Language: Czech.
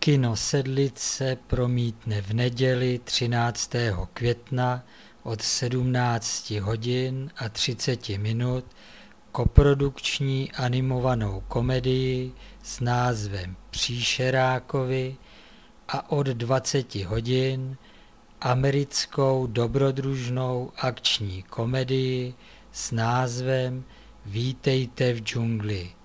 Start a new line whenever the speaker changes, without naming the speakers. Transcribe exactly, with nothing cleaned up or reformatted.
Kino Sedlice promítne v neděli třináctého května od sedmnácti hodin a třicet minut koprodukční animovanou komedii s názvem Příšerákovi a od dvaceti hodin americkou dobrodružnou akční komedii s názvem Vítejte v džungli.